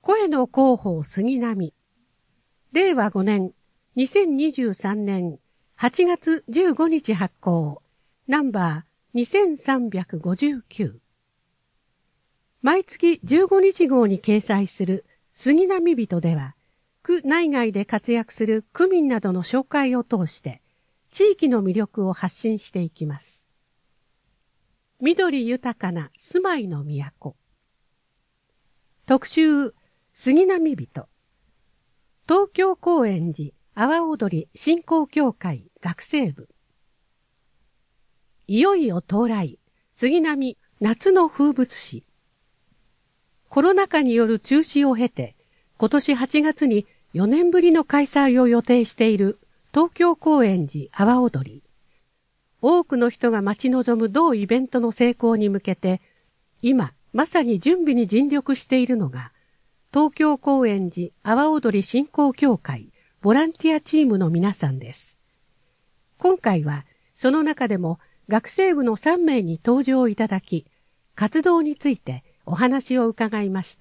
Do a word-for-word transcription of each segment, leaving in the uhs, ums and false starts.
声の広報杉並。れいわごねん、にせんにじゅうさんねんはちがつじゅうごにち発行。ナンバーにせんさんびゃくごじゅうきゅう。毎月じゅうごにち号に掲載する杉並人では、区内外で活躍する区民などの紹介を通して、地域の魅力を発信していきます。緑豊かな住まいの都。特集、杉並人。東京高円寺阿波踊り振興協会学生部。いよいよ到来、杉並夏の風物詩。コロナ禍による中止を経て、今年はちがつによねんぶりの開催を予定している東京高円寺阿波踊り。多くの人が待ち望む同イベントの成功に向けて、今まさに準備に尽力しているのが、東京高円寺阿波踊り振興協会ボランティアチームの皆さんです。今回はその中でも学生部のさんめいに登場いただき、活動についてお話を伺いました。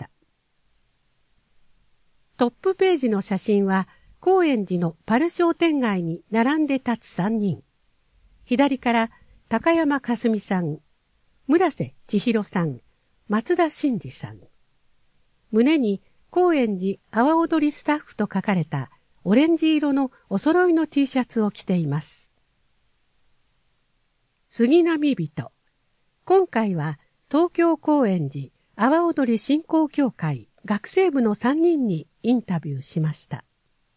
トップページの写真は高円寺のパル商店街に並んで立つさんにん。左から高山かすみさん、村瀬千尋さん、松田真二さん。胸に高円寺阿波踊りスタッフと書かれたオレンジ色のお揃いの T シャツを着ています。杉並人。今回は東京高円寺阿波踊り振興協会学生部のさんにんにインタビューしました。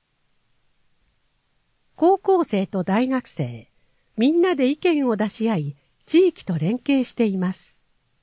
高校生と大学生、みんなで意見を出し合い、地域と連携しています。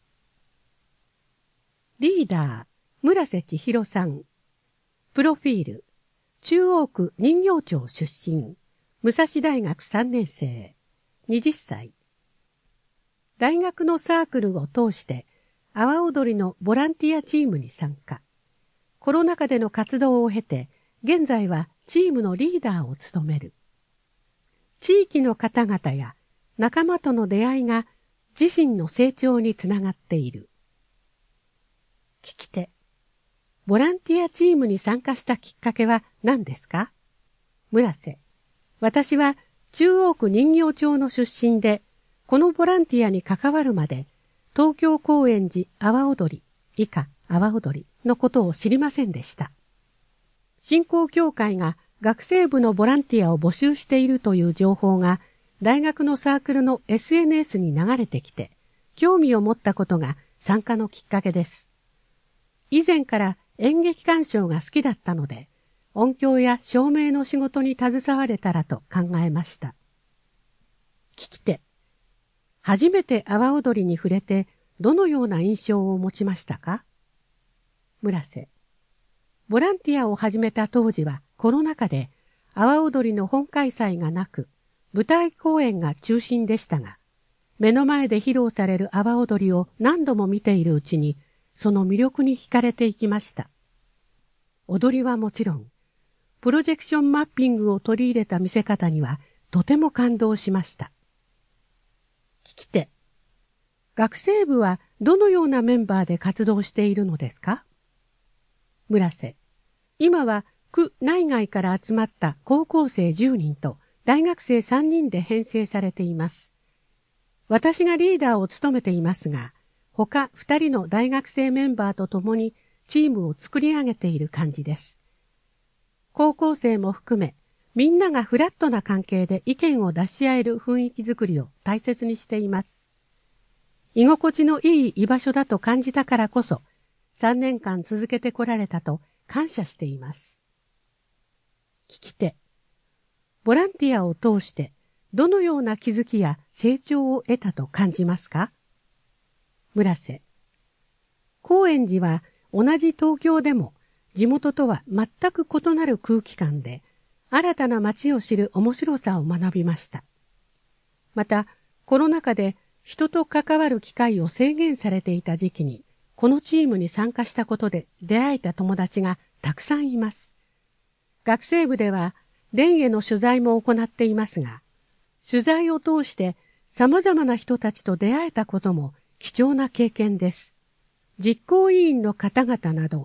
リーダー、村瀬千尋さん。プロフィール、中央区人形町出身、武蔵大学さんねんせい、はたち。大学のサークルを通して、阿波踊りのボランティアチームに参加。コロナ禍での活動を経て、現在はチームのリーダーを務める。地域の方々や仲間との出会いが自身の成長につながっている。聞き手。ボランティアチームに参加したきっかけは何ですか？村瀬。私は中央区人形町の出身で、このボランティアに関わるまで、東京高円寺阿波踊り、以下阿波踊りのことを知りませんでした。振興協会が学生部のボランティアを募集しているという情報が大学のサークルの エスエヌエス に流れてきて、興味を持ったことが参加のきっかけです。以前から演劇鑑賞が好きだったので、音響や照明の仕事に携われたらと考えました。聞き手。初めて阿波踊りに触れてどのような印象を持ちましたか？村瀬。ボランティアを始めた当時はコロナ禍で阿波踊りの本開催がなく、舞台公演が中心でしたが、目の前で披露される阿波踊りを何度も見ているうちに、その魅力に惹かれていきました。踊りはもちろん、プロジェクションマッピングを取り入れた見せ方にはとても感動しました。聞き手。学生部はどのようなメンバーで活動しているのですか？村瀬。今は区内外から集まった高校生じゅうにんと大学生さんにんで編成されています。私がリーダーを務めていますが、他ふたりの大学生メンバーと共にチームを作り上げている感じです。高校生も含め、みんながフラットな関係で意見を出し合える雰囲気づくりを大切にしています。居心地のいい居場所だと感じたからこそ、さんねんかん続けてこられたと感謝しています。聞き手。ボランティアを通してどのような気づきや成長を得たと感じますか？村瀬。高円寺は同じ東京でも地元とは全く異なる空気感で、新たな街を知る面白さを学びました。また、コロナ禍で人と関わる機会を制限されていた時期に、このチームに参加したことで出会えた友達がたくさんいます。学生部では連への取材も行っていますが、取材を通して様々な人たちと出会えたことも貴重な経験です。実行委員の方々など、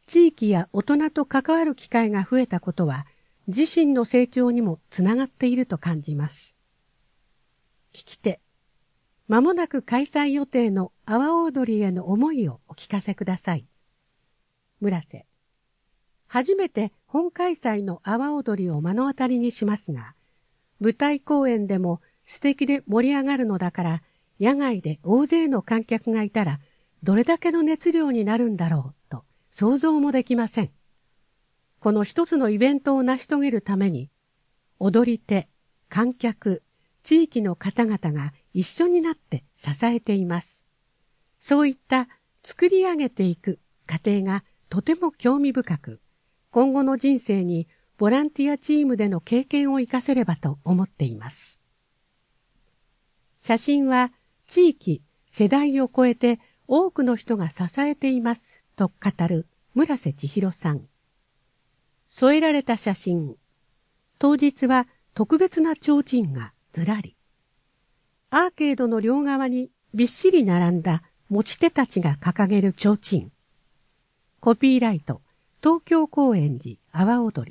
地域や大人と関わる機会が増えたことは、自身の成長にもつながっていると感じます。聞き手、まもなく開催予定の阿波踊りへの思いをお聞かせください。村瀬、初めて本開催の阿波踊りを目の当たりにしますが、舞台公演でも素敵で盛り上がるのだから、野外で大勢の観客がいたら、どれだけの熱量になるんだろうと想像もできません。この一つのイベントを成し遂げるために、踊り手、観客、地域の方々が一緒になって支えています。そういった作り上げていく過程がとても興味深く、今後の人生にボランティアチームでの経験を生かせればと思っています。写真は地域、世代を超えて多くの人が支えていますと語る村瀬千尋さん。添えられた写真。当日は特別な提灯がずらり。アーケードの両側にびっしり並んだ持ち手たちが掲げる提灯。コピーライト、東京高円寺阿波踊り。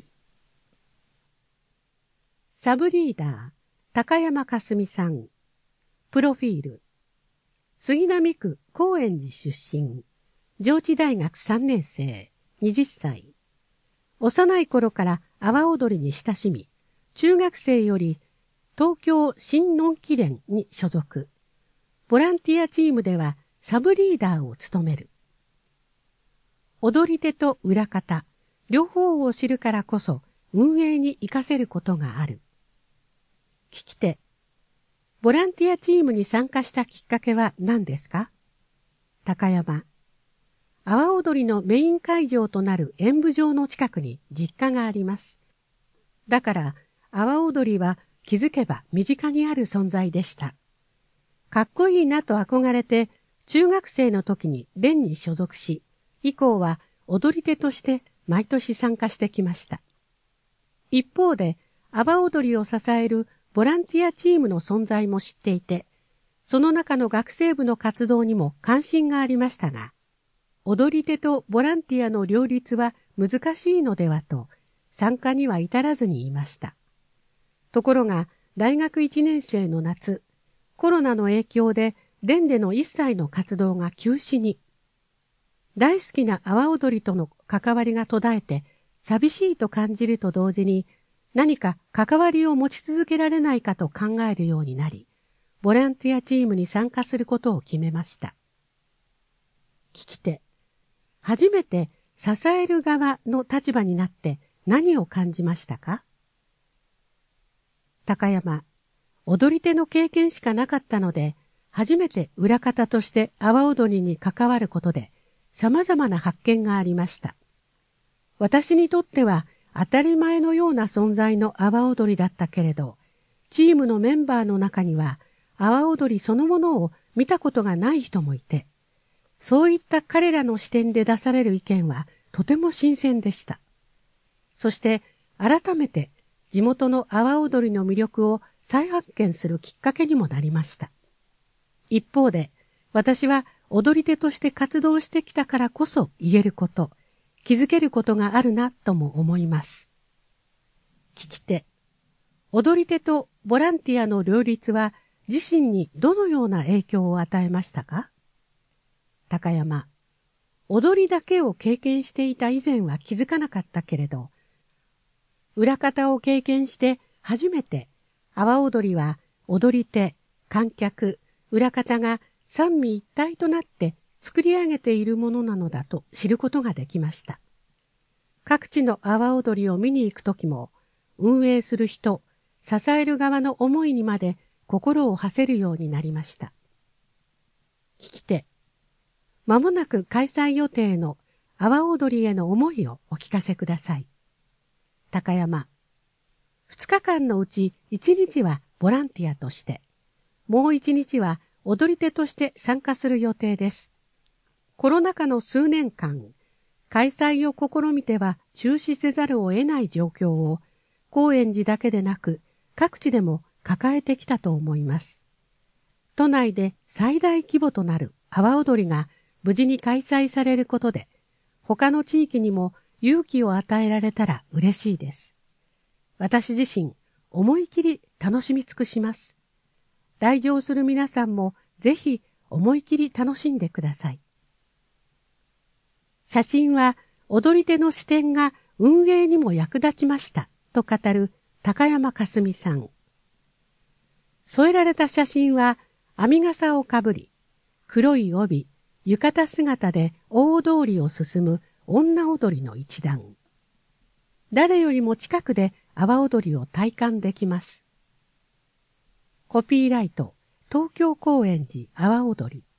サブリーダー、高山かすみさん。プロフィール。杉並区高円寺出身。上智大学さんねん生、はたち。幼い頃から阿波踊りに親しみ、中学生より東京新のんき連に所属。ボランティアチームではサブリーダーを務める。踊り手と裏方、両方を知るからこそ運営に活かせることがある。聞き手、ボランティアチームに参加したきっかけは何ですか？高山、阿波踊りのメイン会場となる演舞場の近くに実家があります。だから阿波踊りは気づけば身近にある存在でした。かっこいいなと憧れて中学生の時に連に所属し、以降は踊り手として毎年参加してきました。一方で阿波踊りを支えるボランティアチームの存在も知っていて、その中の学生部の活動にも関心がありましたが、踊り手とボランティアの両立は難しいのではと参加には至らずにいました。ところが大学いちねん生の夏、コロナの影響で連での一切の活動が休止に。大好きな阿波踊りとの関わりが途絶えて寂しいと感じると同時に、何か関わりを持ち続けられないかと考えるようになり、ボランティアチームに参加することを決めました。聞き手、初めて支える側の立場になって何を感じましたか？高山、踊り手の経験しかなかったので、初めて裏方として阿波踊りに関わることで、様々な発見がありました。私にとっては当たり前のような存在の阿波踊りだったけれど、チームのメンバーの中には阿波踊りそのものを見たことがない人もいて、そういった彼らの視点で出される意見はとても新鮮でした。そして改めて地元の阿波踊りの魅力を再発見するきっかけにもなりました。一方で、私は踊り手として活動してきたからこそ言えること、気づけることがあるなとも思います。聞き手、踊り手とボランティアの両立は自身にどのような影響を与えましたか？高山、踊りだけを経験していた以前は気づかなかったけれど、裏方を経験して初めて阿波踊りは踊り手、観客、裏方が三位一体となって作り上げているものなのだと知ることができました。各地の阿波踊りを見に行くときも、運営する人、支える側の思いにまで心を馳せるようになりました。聞き手、まもなく開催予定の阿波踊りへの思いをお聞かせください。高山、二日間のうち一日はボランティアとして、もう一日は踊り手として参加する予定です。コロナ禍の数年間、開催を試みては中止せざるを得ない状況を、高円寺だけでなく各地でも抱えてきたと思います。都内で最大規模となる阿波踊りが無事に開催されることで、 他の地域にも勇気を与えられたら嬉しいです。私自身、思い切り楽しみ尽くします。来場する皆さんもぜひ思い切り楽しんでください。写真は踊り手の視点が運営にも役立ちましたと語る高山かすみさん。添えられた写真は編み笠をかぶり、黒い帯、浴衣姿で大通りを進む女踊りの一団。誰よりも近くで阿波踊りを体感できます。コピーライト、東京高円寺阿波踊り。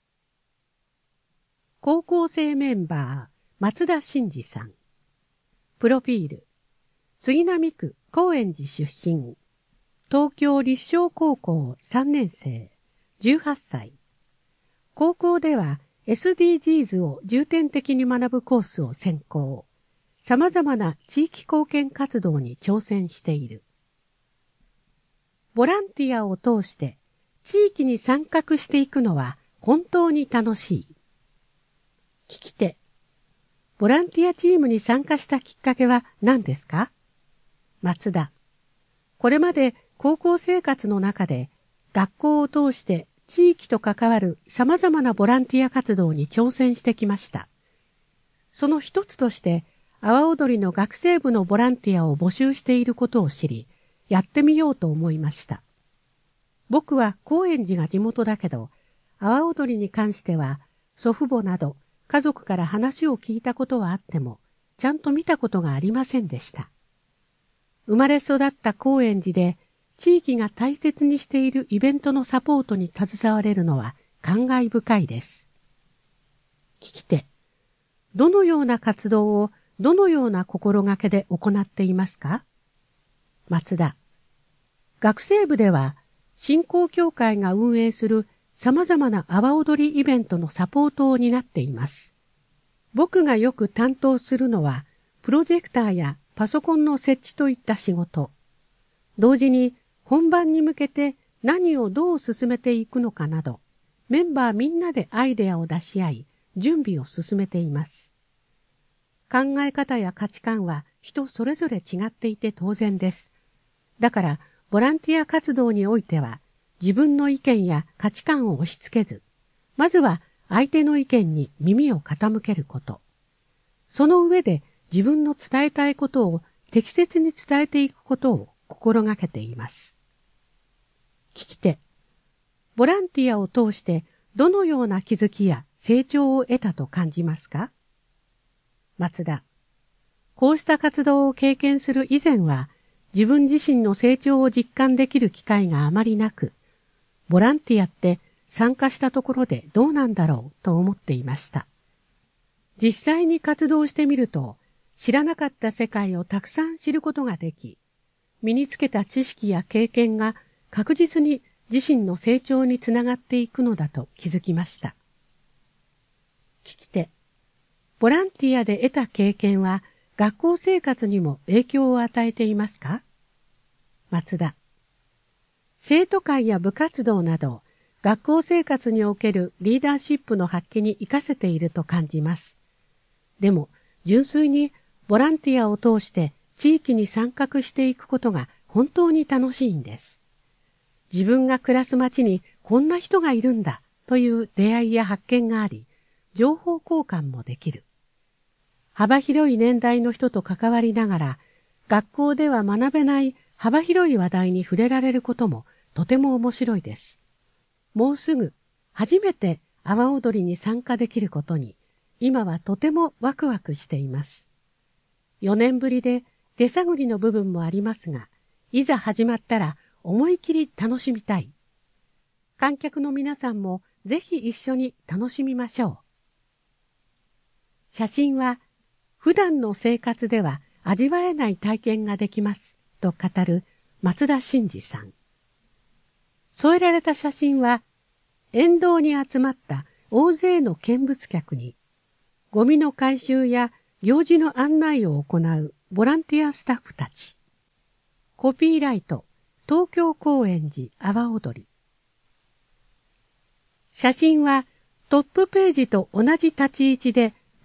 高校生メンバー、松田真二さん。プロフィール、杉並区高円寺出身。東京立正高校さんねん生、じゅうはっさい。高校では エスディージーズ を重点的に学ぶコースを専攻。様々な地域貢献活動に挑戦している。ボランティアを通して地域に参画していくのは本当に楽しい。聞き手。ボランティアチームに参加したきっかけは何ですか？松田。これまで高校生活の中で学校を通して地域と関わる様々なボランティア活動に挑戦してきました。その一つとして阿波踊りの学生部のボランティアを募集していることを知り、やってみようと思いました。僕は高円寺が地元だけど、阿波踊りに関しては祖父母など家族から話を聞いたことはあっても、ちゃんと見たことがありませんでした。生まれ育った高円寺で、地域が大切にしているイベントのサポートに携われるのは感慨深いです。聞き手。どのような活動をどのような心がけで行っていますか？松田。学生部では、振興協会が運営する様々な阿波踊りイベントのサポートを担っています。僕がよく担当するのは、プロジェクターやパソコンの設置といった仕事。同時に本番に向けて何をどう進めていくのかなど、メンバーみんなでアイデアを出し合い、準備を進めています。考え方や価値観は人それぞれ違っていて当然です。だから、ボランティア活動においては、自分の意見や価値観を押し付けず、まずは相手の意見に耳を傾けること。その上で自分の伝えたいことを適切に伝えていくことを心がけています。聞き手。ボランティアを通してどのような気づきや成長を得たと感じますか？松田。こうした活動を経験する以前は、自分自身の成長を実感できる機会があまりなく、ボランティアって参加したところでどうなんだろうと思っていました。実際に活動してみると、知らなかった世界をたくさん知ることができ、身につけた知識や経験が確実に自身の成長につながっていくのだと気づきました。聞き手。ボランティアで得た経験は学校生活にも影響を与えていますか？松田。生徒会や部活動など学校生活におけるリーダーシップの発揮に活かせていると感じます。でも純粋にボランティアを通して地域に参画していくことが本当に楽しいんです。自分が暮らす街にこんな人がいるんだという出会いや発見があり、情報交換もできる。幅広い年代の人と関わりながら、学校では学べない幅広い話題に触れられることもとても面白いです。もうすぐ初めて阿波踊りに参加できることに、今はとてもワクワクしています。よねんぶりで手探りの部分もありますが、いざ始まったら思い切り楽しみたい。観客の皆さんもぜひ一緒に楽しみましょう。写真は普段の生活では味わえない体験ができますと語る松田真二さん。添えられた写真は沿道に集まった大勢の見物客にゴミの回収や行事の案内を行うボランティアスタッフたち。コピーライト、東京高円寺阿波踊り。写真はトップページと同じ立ち位置で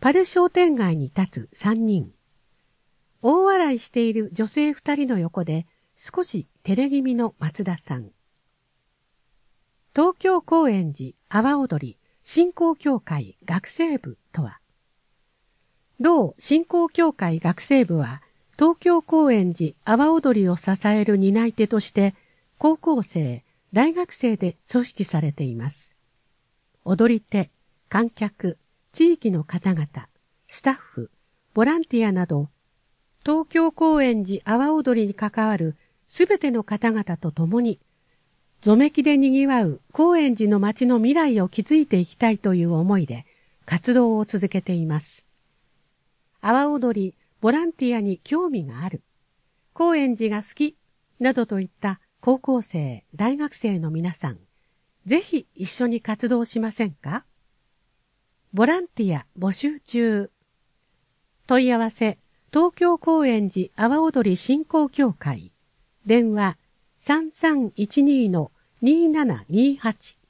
パル商店街に立つ三人。大笑いしている女性二人の横で少し照れ気味の松田さん。東京高円寺阿波踊り振興協会学生部とは、同振興協会学生部は東京高円寺阿波踊りを支える担い手として高校生、大学生で組織されています。踊り手、観客、地域の方々、スタッフ、ボランティアなど、東京高円寺阿波踊りに関わるすべての方々と共に、ぞめきで賑わう高円寺の街の未来を築いていきたいという思いで活動を続けています。阿波踊り、ボランティアに興味がある、高円寺が好き、などといった高校生、大学生の皆さん、ぜひ一緒に活動しませんか？ボランティア募集中。問い合わせ、東京高円寺阿波踊り振興協会。電話 さんさんいちに のにーななにーはち。